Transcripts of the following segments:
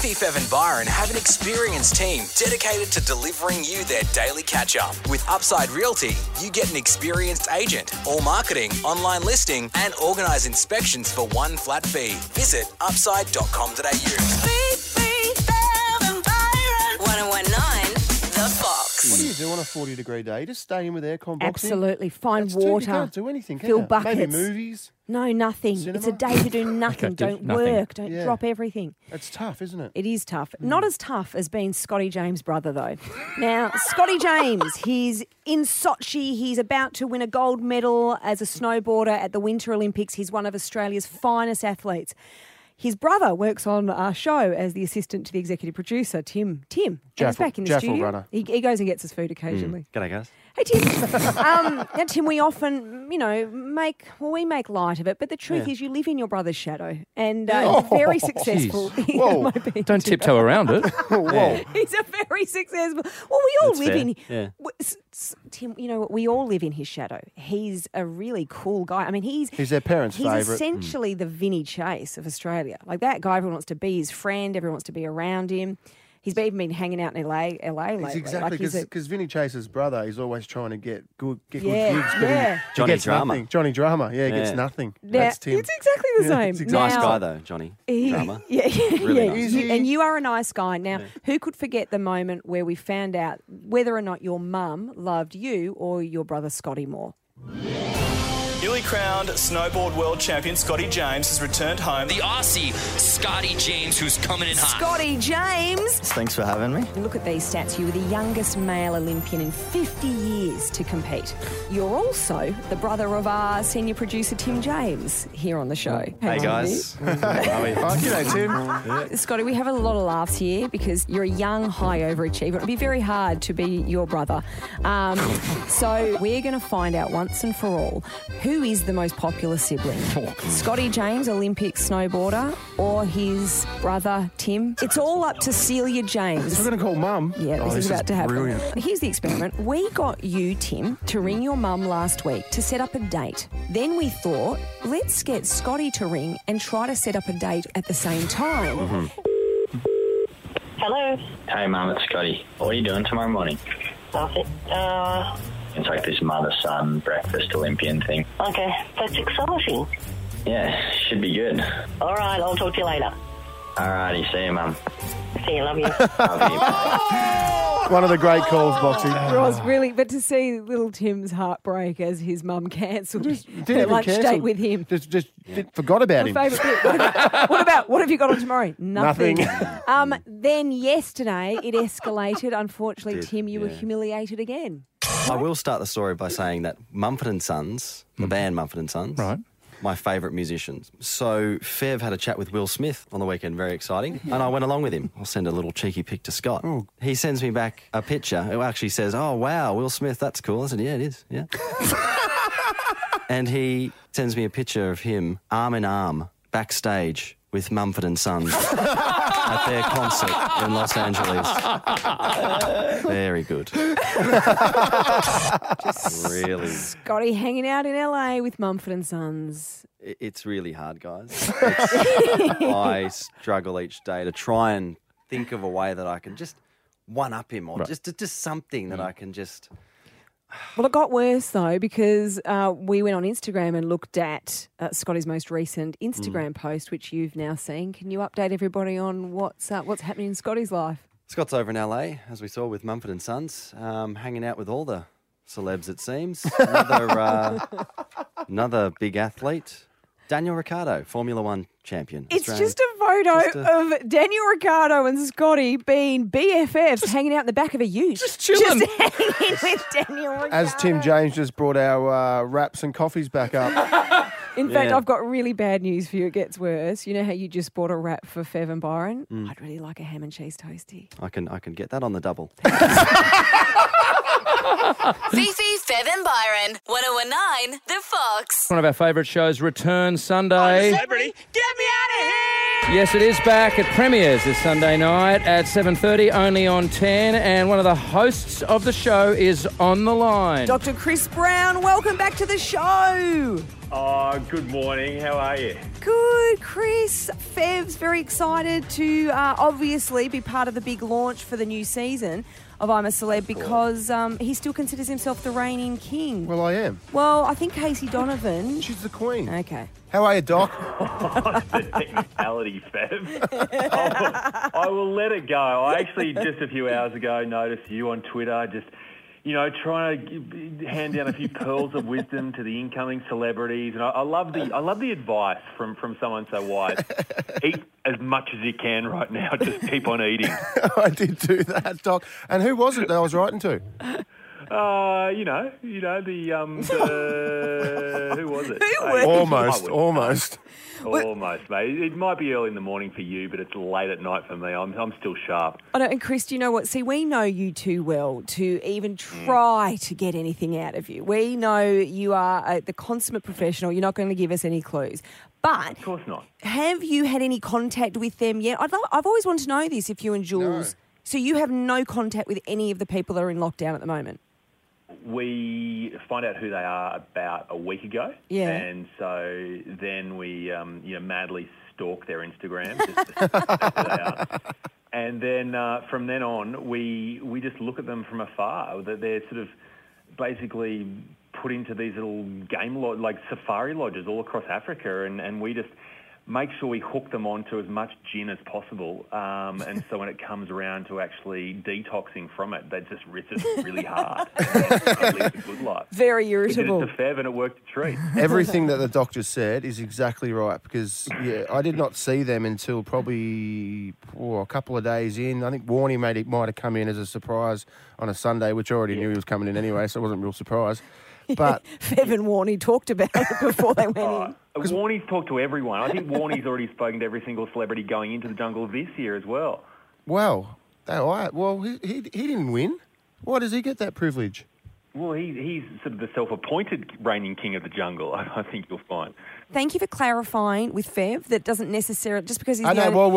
Fifi, Fev and Byron have an experienced team dedicated to delivering you their daily catch-up. With Upside Realty, you get an experienced agent, all marketing, online listing and organised inspections for one flat fee. Visit upside.com.au. Fifi, Fev and Byron. 1019 The Fox. What do you do on a 40-degree day? Just stay in with aircon boxing? Absolutely. Find That's water. You can't do anything, can Fill you? buckets. Maybe movies. No, nothing. Cinema? It's a day to do nothing. Okay, Don't nothing. work. Don't Yeah. drop everything. It's tough, isn't it? It is tough. Not as tough as being Scotty James' brother, though. Now, Scotty James, he's in Sochi. He's about to win a gold medal as a snowboarder at the Winter Olympics. He's one of Australia's finest athletes. His brother works on our show as the assistant to the executive producer, Tim. And he's back in the Jaffel studio. runner. He goes and gets his food occasionally. G'day, guys. Hey, Tim. Now, Tim, we often, we make light of it, but the truth is you live in your brother's shadow, and he's very successful. Whoa. Don't tiptoe around it. Whoa. He's a very successful. Well, we all That's live fair. in. Yeah. Tim, you know what? We all live in his shadow. He's a really cool guy. I mean, he's their parents' He's favourite. essentially the Vinny Chase of Australia. Like that guy, everyone wants to be his friend. Everyone wants to be around him. He's even been hanging out in LA lately. It's exactly Like, because Vinny Chase's brother, he's always trying to get good gigs, Yeah, but yeah. he Johnny gets Drama. nothing. Johnny Drama, he Yeah. gets nothing. Yeah, That's Tim. it's exactly the same. it's exactly- Nice Now- guy, though, Johnny. Drama. Yeah, Really yeah. nice. And you are a nice guy. Now, who could forget the moment where we found out whether or not your mum loved you or your brother Scotty more? Newly crowned snowboard world champion Scotty James has returned home. The Aussie, Scotty James, who's coming in hot. Scotty James! Thanks for having me. Look at these stats. You were the youngest male Olympian in 50 years to compete. You're also the brother of our senior producer, Tim James, here on the show. Hey, guys. Oh, g'day, Tim. Scotty, we have a lot of laughs here because you're a young, high overachiever. It'd be very hard to be your brother. So we're going to find out once and for all who is the most popular sibling. Scotty James, Olympic snowboarder, or his brother, Tim? It's all up to Celia James. We're going to call Mum. Yeah, Oh, this is about to happen. brilliant. Here's the experiment. We got you, Tim, to ring your mum last week to set up a date. Then we thought, let's get Scotty to ring and try to set up a date at the same time. Hello. Hey, Mum, it's Scotty. What are you doing tomorrow morning? Nothing. It's like this mother-son breakfast Olympian thing. Okay, that's exciting. Yeah, should be good. All right, I'll talk to you later. Alrighty, see you, Mum. See you, love you. Love you. One of the great calls, Boxing. Ross, really, but to see little Tim's heartbreak as his mum cancelled her even lunch cancel. date with him. Just forgot about My him. favourite bit. What have you got on tomorrow? Nothing. Nothing. Then yesterday it escalated. Unfortunately, Did, Tim, you were yeah. humiliated again. I will start the story by saying that Mumford & Sons, the band Mumford & Sons, Right. my favourite musicians. So Fev had a chat with Will Smith on the weekend, very exciting, and I went along with him. I'll send a little cheeky pic to Scott. He sends me back a picture. It actually says, "Oh, wow, Will Smith, that's cool." I said, "Yeah, it is, yeah." And he sends me a picture of him arm in arm backstage with Mumford & Sons at their concert in Los Angeles. Very good. Really. Scotty hanging out in LA with Mumford & Sons. It's really hard, guys. I struggle each day to try and think of a way that I can just one-up him or just something that I can just... Well, it got worse, though, because we went on Instagram and looked at Scotty's most recent Instagram post, which you've now seen. Can you update everybody on what's happening in Scotty's life? Scott's over in LA, as we saw with Mumford & Sons, hanging out with all the celebs, it seems. Another big athlete. Daniel Ricciardo, Formula One champion. It's Australian. just a photo of Daniel Ricciardo and Scotty being BFFs, hanging out in the back of a ute. Just chilling. Just hanging with Daniel Ricciardo. As Tim James just brought our wraps and coffees back up. In fact, Yeah. I've got really bad news for you. It gets worse. You know how you just bought a wrap for Fev and Byron? I'd really like a ham and cheese toastie. I can get that on the double. Fifi, Fev and Byron. 1019 The Fox. One of our favourite shows returns Sunday. Celebrity, get me out of here! Yes, it is back. It premieres this Sunday night at 7:30, only on 10. And one of the hosts of the show is on the line. Dr. Chris Brown, welcome back to the show. Oh, good morning. How are you? Good, Chris. Fev's very excited to obviously be part of the big launch for the new season of I'm a Celeb because he still considers himself the reigning king. Well, I am. Well, I think Casey Donovan... She's the queen. Okay. How are you, Doc? The technicality, Fev. I will let it go. I actually, just a few hours ago, noticed you on Twitter just... trying to hand down a few pearls of wisdom to the incoming celebrities, and I love the advice from someone so wise. Eat as much as you can right now. Just keep on eating. I did do that, Doc. And who was it that I was writing to? Who was it? Almost. Almost, mate. It might be early in the morning for you, but it's late at night for me. I'm still sharp. I know, and Chris, do you know what? See, we know you too well to even try to get anything out of you. We know you are the consummate professional. You're not going to give us any clues. But of course not. Have you had any contact with them yet? I've always wanted to know this, if you and Jules. No. So you have no contact with any of the people that are in lockdown at the moment? We find out who they are about a week ago. Yeah. And so then we madly stalk their Instagram just to see who they are. And then from then on, we just look at them from afar. They're sort of basically put into these little game like safari lodges all across Africa, and we just make sure we hook them onto as much gin as possible. And so when it comes around to actually detoxing from it, it's just really hard. And live a good life. Very irritable. We did it to Fev and it worked a treat. Everything that the doctor said is exactly right because, I did not see them until probably a couple of days in. I think Warnie might have come in as a surprise on a Sunday, which I already knew he was coming in anyway, so it wasn't a real surprise. But Fev and Warnie talked about it before they went in. Warnie's talked to everyone. I think Warnie's already spoken to every single celebrity going into the jungle this year as well. Well, he didn't win. Why does he get that privilege? Well, he's sort of the self-appointed reigning king of the jungle, I think you'll find. Thank you for clarifying with Fev that doesn't necessarily... Just because he's...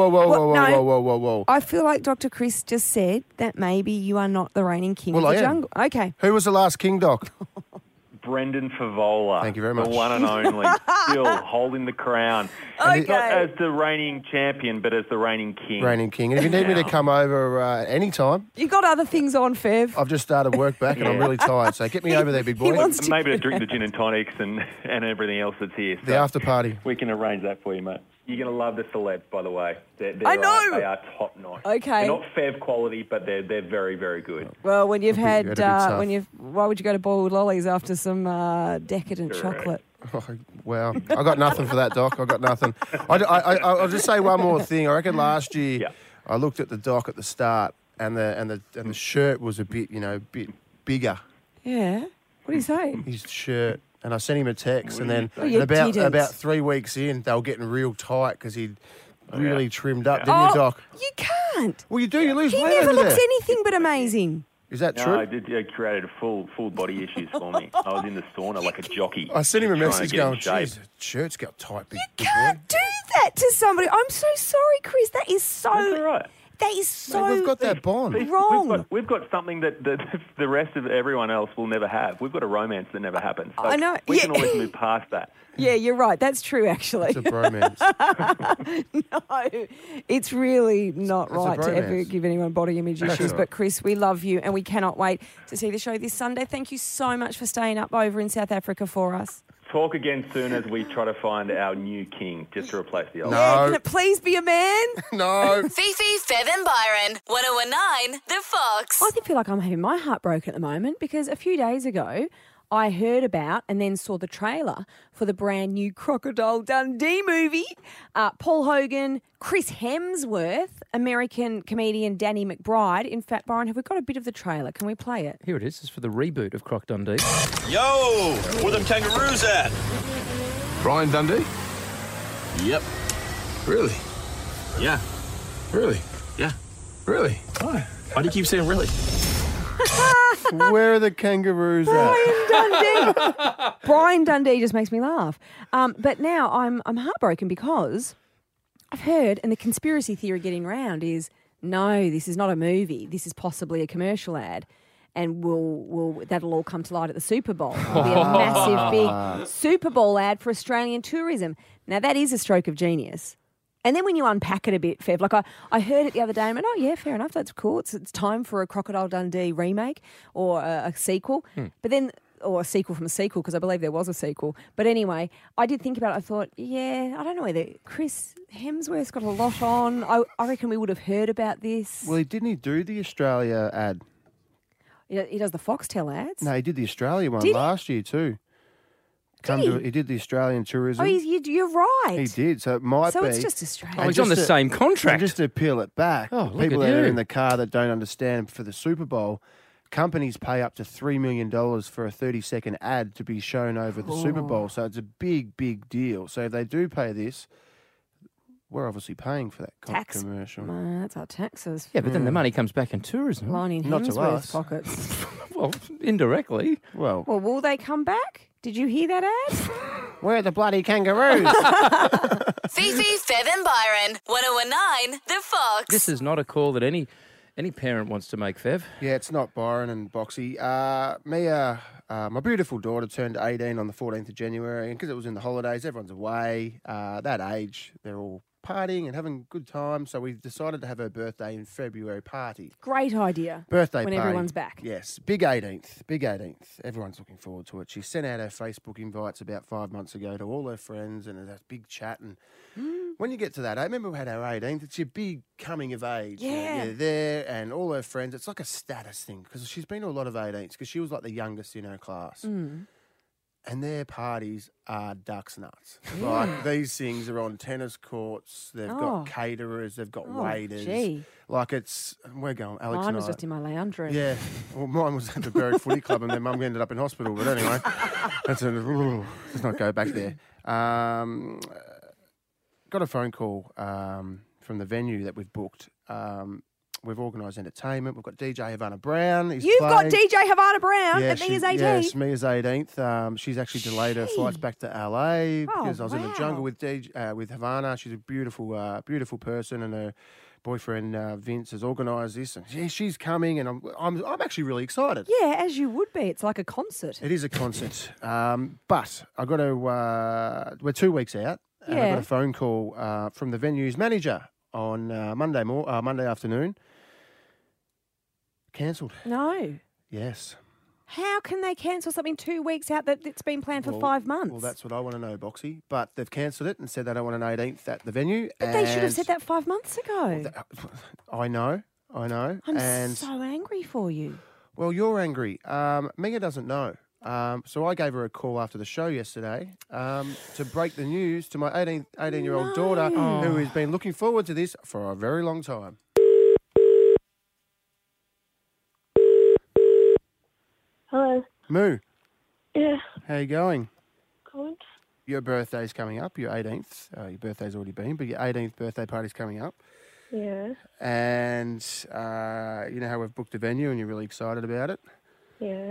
Whoa. I feel like Dr. Chris just said that maybe you are not the reigning king of the jungle. Okay. Who was the last king, Doc? Brendan Favola. Thank you very much. The one and only. Still holding the crown. Okay. Not as the reigning champion, but as the reigning king. Reigning king. And if you need me to come over any time... You got other things on, Fev. I've just started work back and I'm really tired, so get me over there, big boy. Maybe to drink the gin and tonics and everything else that's here. The after party. We can arrange that for you, mate. You're going to love the celebs, by the way. I know. They are top notch. Okay. They're not Fev quality, but they're very, very good. Well, when you've had, why would you go to Boiled Lollies after some decadent chocolate? Oh, wow. I got nothing for that, Doc. I got nothing. I'll just say one more thing. I reckon last year I looked at the Doc at the start and the shirt was a bit bigger. Yeah. What do you say? His shirt. And I sent him a text, and then about 3 weeks in, they were getting real tight because he'd really trimmed up, didn't you, Doc? You can't. Well, you do. You lose weight over there. He never looks anything but amazing. Is that true? No, I created full body issues for me. I was in the sauna like a jockey. I sent him a message going, geez, the shirt's got tight. You can't do that to somebody. I'm so sorry, Chris. That is so... That's all right. That is so we've got that bond. Wrong. We've got something that the rest of everyone else will never have. We've got a romance that never happens. So I know. We can always move past that. Yeah, you're right. That's true, actually. It's a bromance. No, it's really not right to ever give anyone body image issues. But Chris, we love you and we cannot wait to see the show this Sunday. Thank you so much for staying up over in South Africa for us. Talk again soon as we try to find our new king, just to replace the old. No. Yeah, can it please be a man? No. Fifi, Fev and Byron, 1019 The Fox. I feel like I'm having my heart broken at the moment because a few days ago I heard about and then saw the trailer for the brand new Crocodile Dundee movie. Paul Hogan, Chris Hemsworth, American comedian Danny McBride. In fact, Byron, have we got a bit of the trailer? Can we play it? Here it is. It's for the reboot of Croc Dundee. Yo, where them kangaroos at? Brian Dundee? Yep. Really? Yeah. Really? Yeah. Really? Why do you keep saying really? Where are the kangaroos at? Brian Dundee just makes me laugh. But now I'm heartbroken because I've heard, and the conspiracy theory getting round is, no, this is not a movie. This is possibly a commercial ad. and that'll all come to light at the Super Bowl. It'll be a massive, big Super Bowl ad for Australian tourism. Now, that is a stroke of genius. And then when you unpack it a bit, Fev, like I heard it the other day and I went, oh, yeah, fair enough, that's cool. It's time for a Crocodile Dundee remake or a sequel. But then, or a sequel from a sequel, because I believe there was a sequel. But anyway, I did think about it. I thought, yeah, I don't know whether Chris Hemsworth's got a lot on. I reckon we would have heard about this. Well, didn't he do the Australia ad? He does the Foxtel ads? No, he did the Australia one Did he? last year too. He did the Australian tourism. Oh, you're right. He did, so it might be. So it's just Australia. Oh, he's on the same contract. And just to peel it back, Oh, look people at that are you. in the car that don't understand, for the Super Bowl, companies pay up to $3 million for a 30-second ad to be shown over the Super Bowl. So it's a big, big deal. So if they do pay this, we're obviously paying for that Tax. commercial. That's our taxes. Yeah, but then the money comes back in tourism. Lining Not to Hemsworth's us. pockets. Well, indirectly. Well, Well, will they come back? Did you hear that ad? where are the bloody kangaroos? Fifi, Fev and Byron. 1019 The Fox. This is not a call that any parent wants to make, Fev. Yeah, it's not Byron and Boxy. Mia, my beautiful daughter, turned 18 on the 14th of January, and because it was in the holidays, everyone's away. That age, they're all partying and having a good time, so we decided to have her birthday in February party. Great idea. Birthday when party. everyone's back. Yes, big 18th. Everyone's looking forward to it. She sent out her Facebook invites about 5 months ago to all her friends, and there's a big chat. And when you get to that, I remember we had our 18th. It's your big coming of age. Yeah. You're there, and all her friends. It's like a status thing because she's been to a lot of 18ths because she was like the youngest in her class. And their parties are ducks nuts. Like, these things are on tennis courts. They've got caterers. They've got waiters. Gee. Like, we're going, Alex Mine and was I. just in my lounge room. Yeah. Well, mine was at the Berwick Footy Club and then Mum ended up in hospital. But anyway, let's not go back there. Got a phone call from the venue that we've booked. We've organised entertainment. We've got DJ Havana Brown. You've got DJ Havana Brown at Mia's 18th? Yes, Mia's 18th. She's actually delayed her flights back to LA because I was in the jungle with Havana. She's a beautiful, beautiful person, and her boyfriend Vince has organised this, and she's coming, and I'm actually really excited. Yeah, as you would be. It's like a concert. It is a concert, but I got to. We're 2 weeks out, and I got a phone call from the venue's manager on Monday afternoon. Cancelled. No. Yes. How can they cancel something 2 weeks out that it's been planned for 5 months? Well, that's what I want to know, Boxy. But they've cancelled it and said they don't want an 18th at the venue. But they should have said that 5 months ago. I know. I'm so angry for you. Well, you're angry. Mia doesn't know. So I gave her a call after the show yesterday to break the news to my 18-year-old daughter who has been looking forward to this for a very long time. Hello. Moo. Yeah. How you going? Good. Your birthday's coming up, your 18th. Your birthday's already been, but your 18th birthday party's coming up. Yeah. And you know how we've booked a venue and you're really excited about it? Yeah.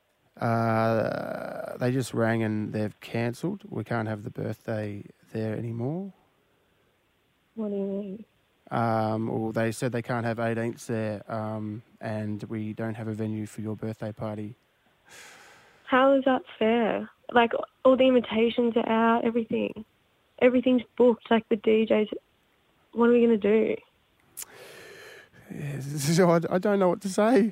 They just rang and they've cancelled. We can't have the birthday there anymore. What do you mean? Well, they said they can't have 18ths there, and we don't have a venue for your birthday party. How is that fair? Like, all the invitations are out, everything. Everything's booked, like the DJs. What are we going to do? Yeah, so I don't know what to say.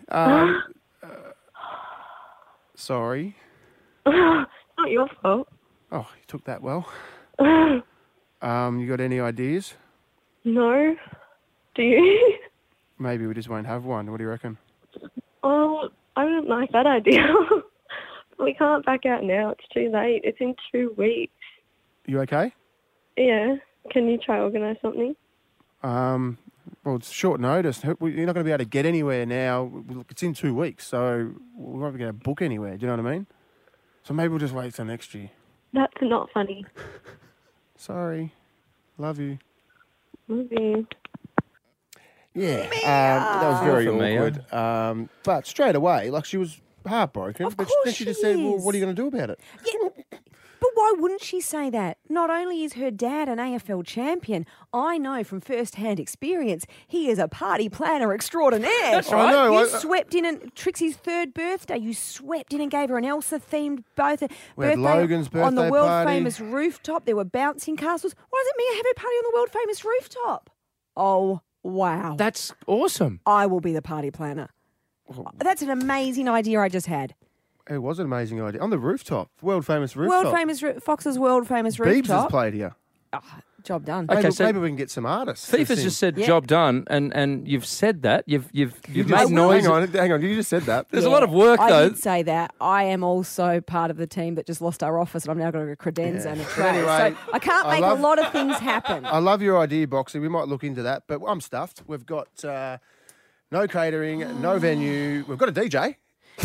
Sorry. It's not your fault. Oh, you took that well. You got any ideas? No. Do you? Maybe we just won't have one. What do you reckon? Oh, I don't like that idea. We can't back out now. It's too late. It's in 2 weeks. You okay? Yeah. Can you try organise something? Well, it's short notice. You're not going to be able to get anywhere now. Look, it's in 2 weeks, so we won't be going to book anywhere. Do you know what I mean? So maybe we'll just wait till next year. That's not funny. Sorry. Love you. Love you. Yeah, that was very Good for Mia. awkward. But straight away, like, she was heartbroken. Of but course then she just she said, well, is. what are you going to do about it? Yeah, but why wouldn't she say that? Not only is her dad an AFL champion, I know from first-hand experience he is a party planner extraordinaire. That's right. I know. You swept in and Trixie's 3rd birthday. You swept in and gave her an Elsa-themed birthday Logan's birthday on the world party. famous rooftop. There were bouncing castles. Why doesn't Mia have her party on the world famous rooftop? Oh, wow. That's awesome. I will be the party planner. That's an amazing idea I just had. It was an amazing idea. On the rooftop. World famous rooftop. World famous Fox's world famous Beebs rooftop. has played here. Job done. Maybe, Okay, so- maybe we can get some artists. Thief to has sing. just said Yeah. job done, and you've said that. You've made Just- noise. Hang on. You just said that. There's a lot of work, I though. did say that. I am also part of the team that just lost our office and I'm now going to credenza and a tray. Anyway, so I can't I make love- a lot of things happen. I love your idea, Boxy. We might look into that, but I'm stuffed. We've got no catering, no venue. We've got a DJ,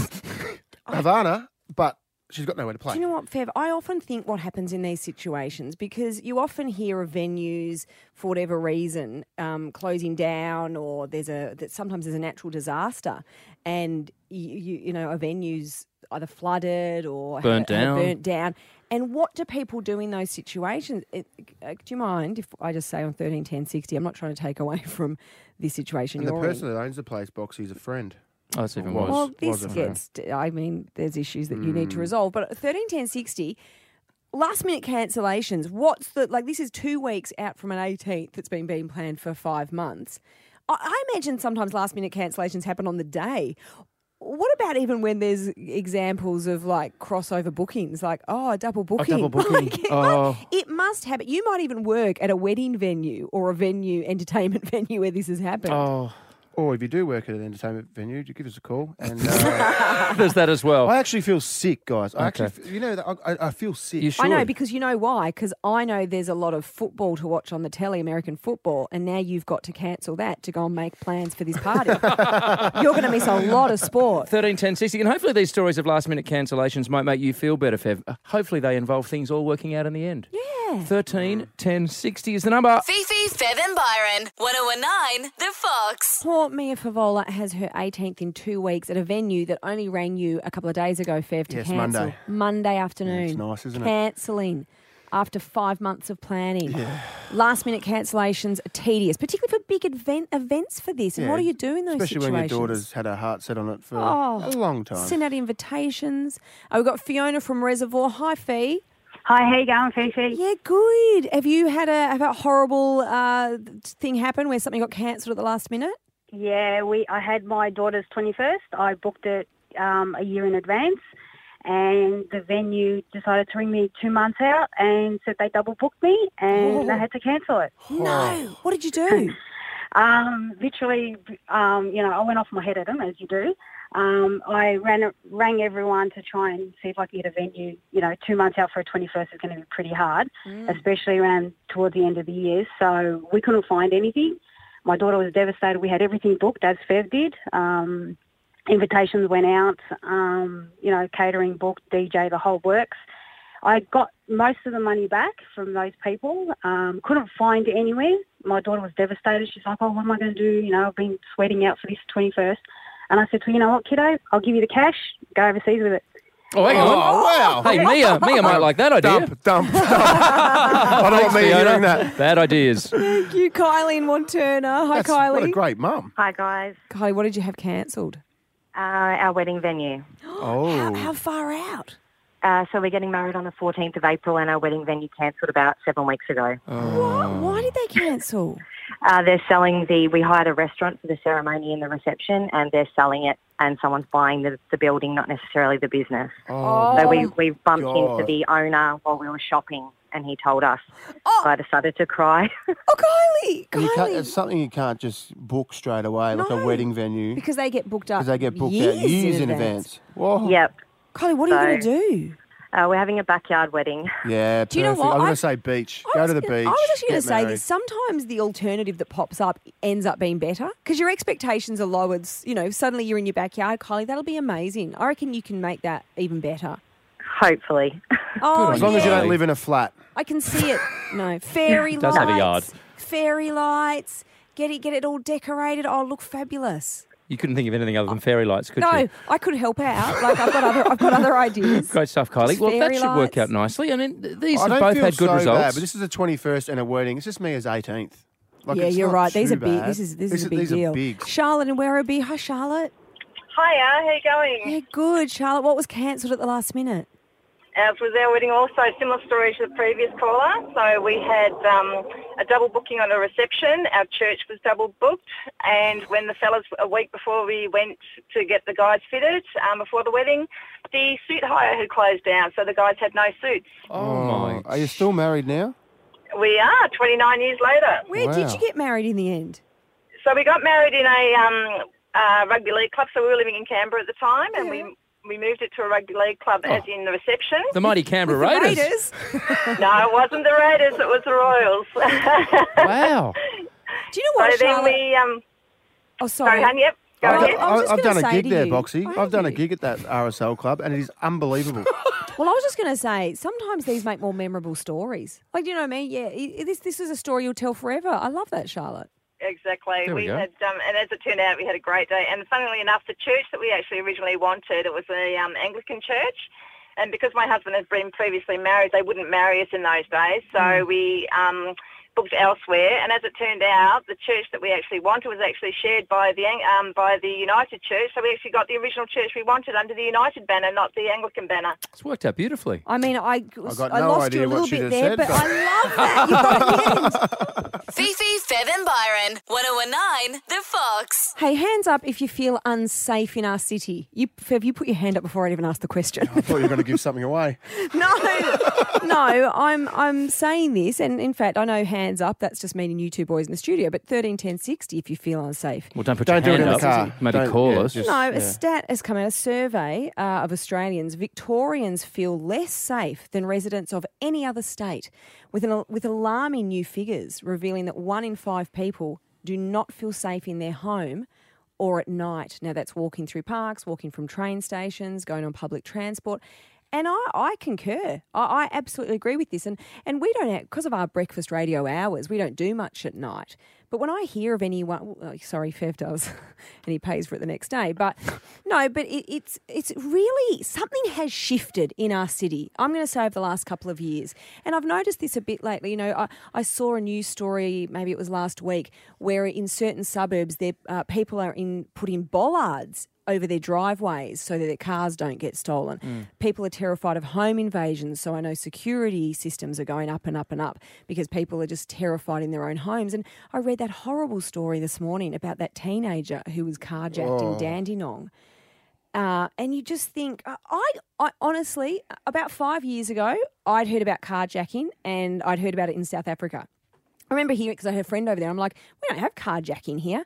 Havana, but she's got nowhere to play. Do you know what, Fev? I often think what happens in these situations, because you often hear of venues for whatever reason closing down, or sometimes there's a natural disaster, and you know a venue's either flooded or Burnt down. And what do people do in those situations? Do you mind if I just say on 13 10 60? I'm not trying to take away from this situation And the you're person in. that owns the place, Boxy, is a friend. Oh, that's even Was- worse. Well, was this a friend. gets, I mean, there's issues that you need to resolve. But at 13 10 60, last minute cancellations, this is 2 weeks out from an 18th that's been planned for 5 months. I imagine sometimes last minute cancellations happen on the day. What about even when there's examples of like crossover bookings, like, a double booking? double booking. It must happen. You might even work at a wedding venue or a entertainment venue where this has happened. Oh, Or if you do work at an entertainment venue, you give us a call. And there's that as well. I actually feel sick, guys. I Okay. actually, I feel sick. You I know, should. because you know why? Because I know there's a lot of football to watch on the telly, American football, and now you've got to cancel that to go and make plans for this party. You're going to miss a lot of sport. 13 10 60. And hopefully these stories of last minute cancellations might make you feel better, Fev. Hopefully they involve things all working out in the end. Yeah. 13 10 60 is the number. Fifi, Fev and Byron. 1019 The Fox. Poor Mia Favola has her 18th in 2 weeks at a venue that only rang you a couple of days ago, Fev, to Yes, cancel. Monday. Monday afternoon. It's nice, isn't it? Cancelling after 5 months of planning. Last minute cancellations are tedious, particularly for big events for this. And Yeah, what do you do in those Especially situations? when your daughter's had her heart set on it for Oh, a long time. Send out invitations. We've got Fiona from Reservoir. Hi, Fee. Hi, how you going, Fifi? Yeah, good. Have you had a horrible thing happen where something got cancelled at the last minute? Yeah, I had my daughter's 21st. I booked it a year in advance, and the venue decided to ring me 2 months out and said they double booked me, and I had to cancel it. No. What did you do? Literally, I went off my head at them, as you do. I rang everyone to try and see if I could get a venue. 2 months out for a 21st is going to be pretty hard, especially around towards the end of the year. So we couldn't find anything. My daughter was devastated. We had everything booked, as Fev did. Invitations went out, catering booked, DJ, the whole works. I got most of the money back from those people. Couldn't find anywhere. My daughter was devastated. She's like, what am I going to do? I've been sweating out for this 21st. And I said to her, you know what, kiddo, I'll give you the cash. Go overseas with it. Oh, hang on. wow. Hey, Mia might like that idea. Dump. I don't want Mia Fiona. hearing that. Bad ideas. Thank you, Kylie in Wanturna. Hi, Kylie. What a great mum. Hi, guys. Kylie, what did you have cancelled? Our wedding venue. Oh. How far out? So we're getting married on the 14th of April, and our wedding venue cancelled about 7 weeks ago. What? Why did they cancel? They're selling we hired a restaurant for the ceremony and the reception, and they're selling it, and someone's buying the building, not necessarily the business. Oh, So we bumped God. into the owner while we were shopping, and he told us. So I decided to cry. Oh, Kylie! And it's something you can't just book straight away, like a wedding venue. Because they get booked up Because they get booked years out years in advance. Whoa. Yep. Kylie, what are you So- going to do? We're having a backyard wedding. Yeah, Do you know perfect. what? I'm going I- to say beach. Go to the beach. I was actually going get to say married. this. Sometimes the alternative that pops up ends up being better because your expectations are lowered. Suddenly you're in your backyard. Kylie, that'll be amazing. I reckon you can make that even better. Hopefully. Oh, As long as you yeah. don't live in a flat. I can see it. No, fairy Does have lights. a yard. Fairy lights. Get it all decorated. Oh, look fabulous. You couldn't think of anything other than fairy lights, could No, you? I could help out. Like I've got other ideas. Great stuff, Kylie. Just Well, that fairy should work lights. out nicely. I mean, these I have don't both feel had good so results. bad, but this is a 21st and a wedding. It's just me as 18th. Like, Yeah, it's you're not right. These too are big. bad. This is a big these deal. Are big. Charlotte in Werribee. Hi, Charlotte. Hiya, how you going? Yeah, good. Charlotte, what was cancelled at the last minute? As was our wedding also, similar story to the previous caller. So we had a double booking on a reception. Our church was double booked. And when the fellas, a week before we went to get the guys fitted before the wedding, the suit hire had closed down. So the guys had no suits. Oh, my. Are you still married now? We are, 29 years later. Where did you get married in the end? So we got married in a rugby league club. So we were living in Canberra at the time, and we moved it to a rugby league club, as in the reception. The mighty Canberra Raiders. No, it wasn't the Raiders. It was the Royals. Wow. Do you know what, So then Charlotte? we... Oh, sorry. hon, yep. Go ahead. I've done a say gig to there, you- Boxy. I've done a gig at that RSL club, and it is unbelievable. Well, I was just going to say, sometimes these make more memorable stories. Like, you know what I mean? Yeah, this is a story you'll tell forever. I love that, Charlotte. Exactly. There we go. Had, and as it turned out, we had a great day. And funnily enough, the church that we actually originally wanted, it was the Anglican church. And because my husband had been previously married, they wouldn't marry us in those days. So we booked elsewhere. And as it turned out, the church that we actually wanted was actually shared by the United Church. So we actually got the original church we wanted under the United banner, not the Anglican banner. It's worked out beautifully. I mean, I got no lost idea you a what little she bit just there, said, but but- I love that. You got it in the end. Fifi, Fev and Byron. 1019 The Fox. Hey, hands up if you feel unsafe in our city. Fev, you put your hand up before I even asked the question. I thought you were going to give something away. No, I'm saying this, and in fact, I know hands up, that's just meaning you two boys in the studio, but 13 10 60 if you feel unsafe. Well, don't put Don't do your it hand in the up. car. Maybe Don't- call yeah, us. just- No, Yeah. a stat has come out, a survey of Australians. Victorians feel less safe than residents of any other state, with alarming new figures revealing that 1 in 5 people do not feel safe in their home or at night. Now, that's walking through parks, walking from train stations, going on public transport. And I concur. I absolutely agree with this. And we don't, because of our breakfast radio hours, we don't do much at night. But when I hear of anyone, sorry, Fev does, and he pays for it the next day. But no, but it's really, something has shifted in our city, I'm going to say over the last couple of years. And I've noticed this a bit lately. You know, I saw a news story, maybe it was last week, where in certain suburbs, people are put in bollards over their driveways so that their cars don't get stolen. People are terrified of home invasions, so I know security systems are going up and up and up because people are just terrified in their own homes. And I read that horrible story this morning about that teenager who was carjacked in Dandenong. And you just think, I honestly, about 5 years ago, I'd heard about carjacking and I'd heard about it in South Africa. I remember hearing it because I had a friend over there. I'm like, we don't have carjacking here.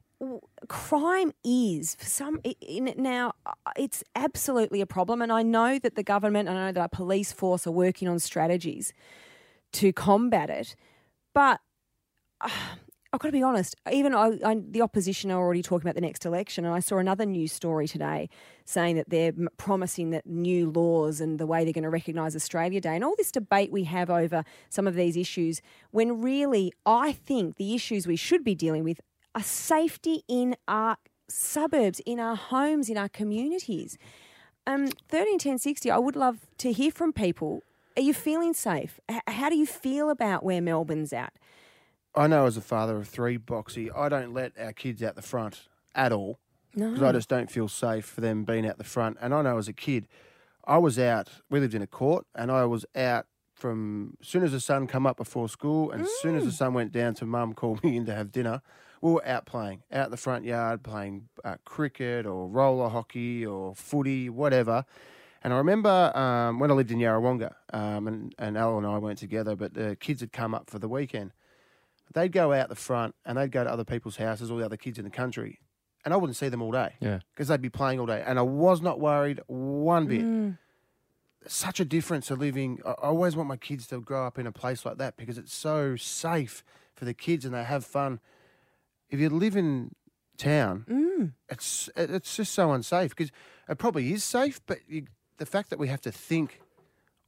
Crime is now it's absolutely a problem, and I know that the government, I know that our police force are working on strategies to combat it, but I've got to be honest, even the opposition are already talking about the next election, and I saw another news story today saying that they're promising that new laws and the way they're going to recognise Australia Day and all this debate we have over some of these issues, when really I think the issues we should be dealing with are safety in our suburbs, in our homes, in our communities. 13 10 60, I would love to hear from people. Are you feeling safe? How do you feel about where Melbourne's at? I know as a father of 3, Boxy, I don't let our kids out the front at all because I just don't feel safe for them being out the front. And I know as a kid, I was out, we lived in a court, and I was out from as soon as the sun come up before school and as soon as the sun went down to Mum called me in to have dinner, we were out playing, out the front yard, playing cricket or roller hockey or footy, whatever. And I remember when I lived in Yarrawonga, and Al and I went together, but the kids had come up for the weekend. They'd go out the front and they'd go to other people's houses, all the other kids in the country, and I wouldn't see them all day. Yeah. Because they'd be playing all day. And I was not worried one bit. Such a difference to living. I always want my kids to grow up in a place like that because it's so safe for the kids and they have fun. If you live in town, it's just so unsafe because it probably is safe, but the fact that we have to think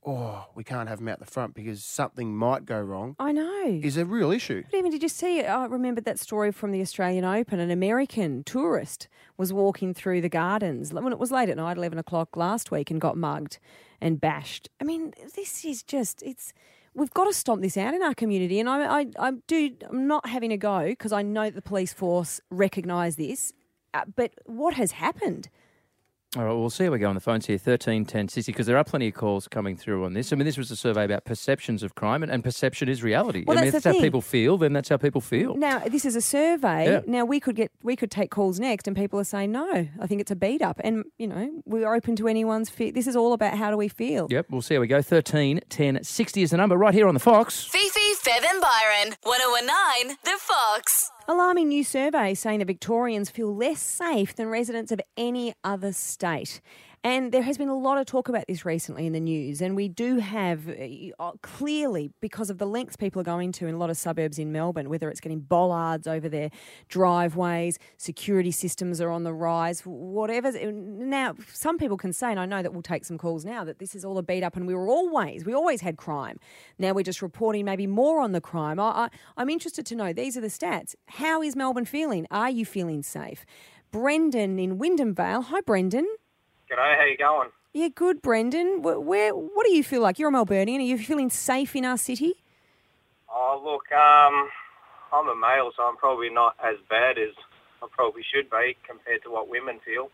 oh, we can't have them out the front because something might go wrong, I know. is a real issue. But even did you see, I remembered that story from the Australian Open, an American tourist was walking through the gardens when it was late at night, 11 o'clock last week, and got mugged and bashed. I mean, this is just, we've got to stomp this out in our community. And I'm not having a go because I know the police force recognise this, but what has happened? All right, we'll see how we go on the phones here, 13 10 60, because there are plenty of calls coming through on this. I mean, this was a survey about perceptions of crime, and perception is reality. Well, I mean, if that's that's the how thing. people feel, then that's how people feel. Now, this is a survey. Yeah. Now, we could take calls next and people are saying, no, I think it's a beat up. And, you know, we're open to anyone's feel. This is all about how do we feel. Yep, we'll see how we go. 13 10 60 is the number right here on the Fox. Fifi, Fev and Byron, 1019 The Fox. Alarming new survey saying that Victorians feel less safe than residents of any other state. And there has been a lot of talk about this recently in the news, and we do have clearly, because of the lengths people are going to in a lot of suburbs in Melbourne, whether it's getting bollards over their driveways, security systems are on the rise, whatever. Now, some people can say, and I know that we'll take some calls now, that this is all a beat up and we always had crime. Now we're just reporting maybe more on the crime. I'm interested to know, these are the stats. How is Melbourne feeling? Are you feeling safe? Brendan in Wyndham Vale. Hi, Brendan. G'day, how you going? Yeah, good, Brendan. What do you feel like? You're a Melburnian. Are you feeling safe in our city? Oh, look, I'm a male, so I'm probably not as bad as I probably should be compared to what women feel,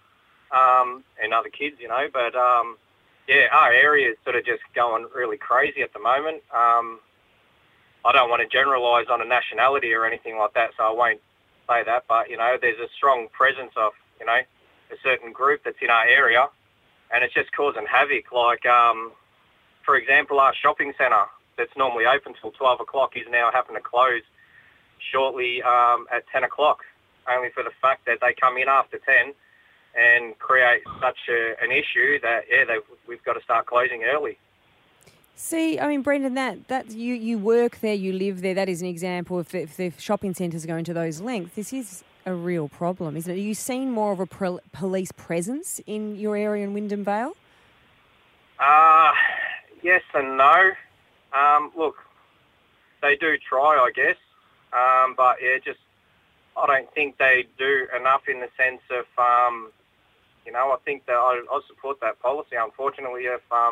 and other kids, you know. But, yeah, our area is sort of just going really crazy at the moment. I don't want to generalise on a nationality or anything like that, so I won't say that. But, you know, there's a strong presence of, you know, a certain group that's in our area, and it's just causing havoc. Like, for example, our shopping centre that's normally open till 12 o'clock is now having to close shortly at 10 o'clock, only for the fact that they come in after 10 and create such an issue that, we've got to start closing early. See, I mean, Brendan, that you work there, you live there, that is an example. If the shopping centres go into those lengths, this is a real problem, isn't it? Are you seeing more of a police presence in your area in Wyndham Vale? Yes and no. Look, they do try, I guess, but yeah, I don't think they do enough in the sense of, you know, I think that I support that policy. Unfortunately,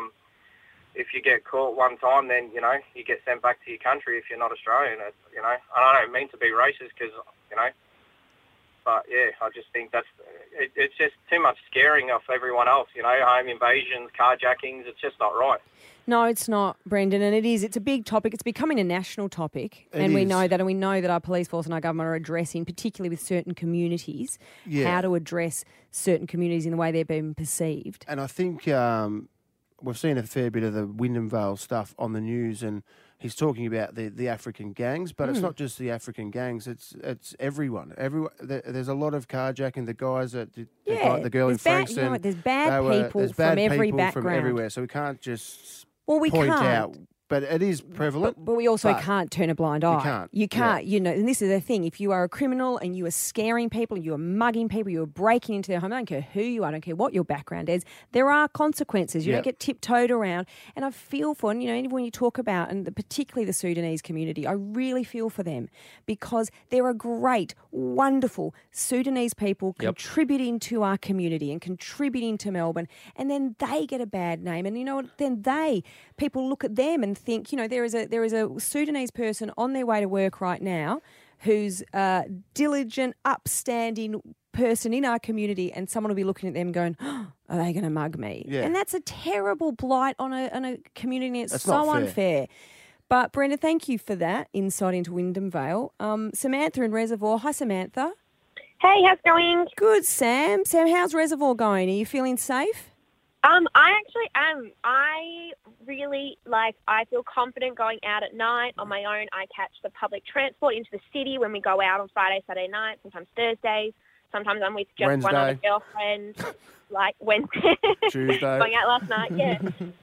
if you get caught one time, then, you know, you get sent back to your country if you're not Australian, you know. And I don't mean to be racist because, you know, but yeah, I just think it's just too much scaring of everyone else, you know, home invasions, carjackings, it's just not right. No, it's not, Brendan, and it's a big topic. It's becoming a national topic, we know that, and we know that our police force and our government are addressing, particularly with certain communities, how to address certain communities in the way they're being perceived. And I think we've seen a fair bit of the Wyndham Vale stuff on the news, and he's talking about the African gangs, but it's not just the African gangs; it's everyone. There's a lot of carjacking. The guys the girl in Frankston. You know, there's bad people from every background, from everywhere. So we can't just we point can't. out. But it is prevalent. But we also can't turn a blind eye. You can't, Yeah. you know, and this is the thing. If you are a criminal and you are scaring people, you are mugging people, you are breaking into their home, I don't care who you are, I don't care what your background is, there are consequences. You don't get tiptoed around. And I feel for, and, you know, when you talk about, and particularly the Sudanese community, I really feel for them because there are great, wonderful Sudanese people contributing to our community and contributing to Melbourne. And then they get a bad name. And, you know, then people look at them and think, you know, there is a Sudanese person on their way to work right now who's a diligent, upstanding person in our community, and someone will be looking at them going, oh, are they going to mug me? Yeah. And that's a terrible blight on a community. It's That's so not fair. unfair. But, Brenda, thank you for that insight into Wyndham Vale. Samantha in Reservoir. Hi, Samantha. Hey, how's it going? Good, Sam. Sam, how's Reservoir going? Are you feeling safe? I actually am. I really, I feel confident going out at night on my own. I catch the public transport into the city when we go out on Friday, Saturday night, sometimes Thursdays. Sometimes I'm with just Wednesday. one other girlfriend, like Wednesday. Tuesday. Going out last night, yeah.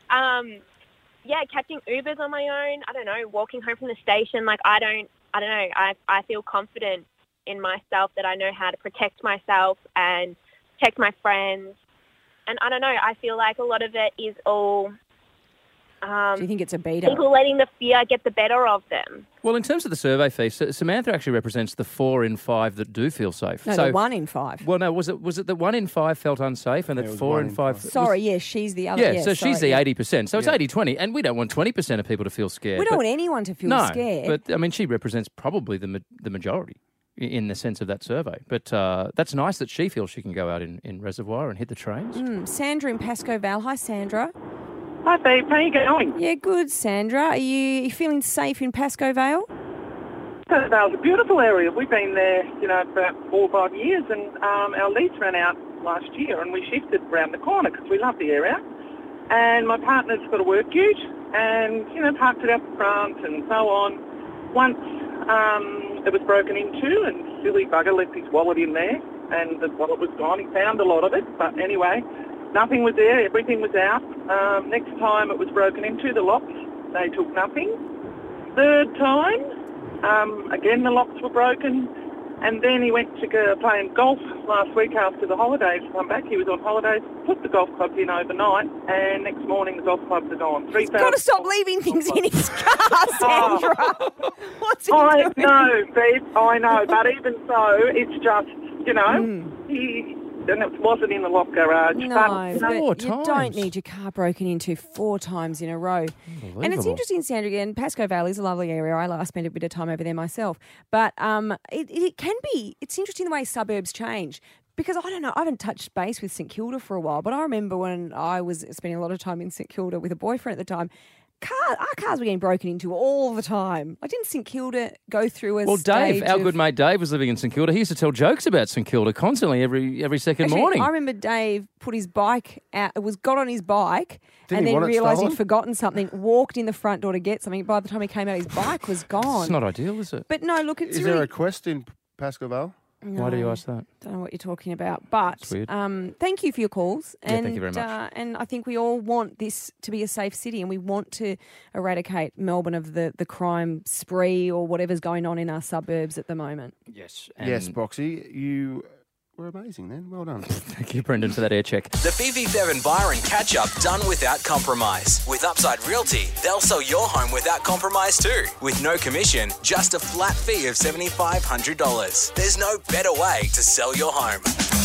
Yeah, catching Ubers on my own. I don't know, walking home from the station. I don't know. I feel confident in myself that I know how to protect myself and protect my friends. And I don't know, I feel like a lot of it is all Do you think it's a beta? People letting the fear get the better of them. Well, in terms of the survey fee, Samantha actually represents the 4 in 5 that do feel safe. No, the 1 in 5. Well, no, was it that 1 in 5 felt unsafe and that 4 in 5... Sorry, yes, she's the other. Yeah, so she's the 80%. So it's 80-20, and we don't want 20% of people to feel scared. We don't want anyone to feel scared. But, I mean, she represents probably the majority in the sense of that survey. But that's nice that she feels she can go out in Reservoir and hit the trains. Sandra in Pascoe Vale. Hi, Sandra. Hi, Beeb. How are you going? Yeah, good, Sandra. Are you feeling safe in Pascoe Vale? Pascoe Vale's a beautiful area. We've been there, for about 4 or 5 years, and our lease ran out last year, and we shifted around the corner because we love the area. And my partner's got a work ute, and, parked it out the front and so on. Once it was broken into, and silly bugger left his wallet in there, and the wallet was gone. He found a lot of it, but anyway... Nothing was there, everything was out. Next time it was broken into, the locks, they took nothing. Third time, again the locks were broken. And then he went to go playing golf last week after the holidays. Come back, he was on holidays, put the golf clubs in overnight, and next morning the golf clubs are gone. He's got to stop leaving things in his car, Sandra. What's he doing? No, Beeb, I know, but even so, it's just, and it wasn't in the lock garage. No, but, you don't need your car broken into 4 times in a row. And it's interesting, Sandra, again, Pascoe Vale is a lovely area. I spent a bit of time over there myself. But it can be, it's interesting the way suburbs change. Because I don't know, I haven't touched base with St Kilda for a while, but I remember when I was spending a lot of time in St Kilda with a boyfriend at the time, our cars were getting broken into all the time. Didn't St Kilda go through a Dave, our good mate Dave was living in St Kilda. He used to tell jokes about St Kilda constantly every second morning. I remember Dave put his bike out, got on his bike and then realised he'd forgotten something, walked in the front door to get something. By the time he came out, his bike was gone. It's not ideal, is it? But no, look, it's Is there a quest in Pascoe Vale? No, why do you ask that? Don't know what you're talking about. But thank you for your calls. Yeah, thank you very much. And I think we all want this to be a safe city, and we want to eradicate Melbourne of the crime spree or whatever's going on in our suburbs at the moment. Yes. Yes, Boxy, you were amazing then. Well done. Thank you, Brendan, for that air check. The Fifi, Bev and Byron catch-up done without compromise. With Upside Realty, they'll sell your home without compromise too. With no commission, just a flat fee of $7,500. There's no better way to sell your home.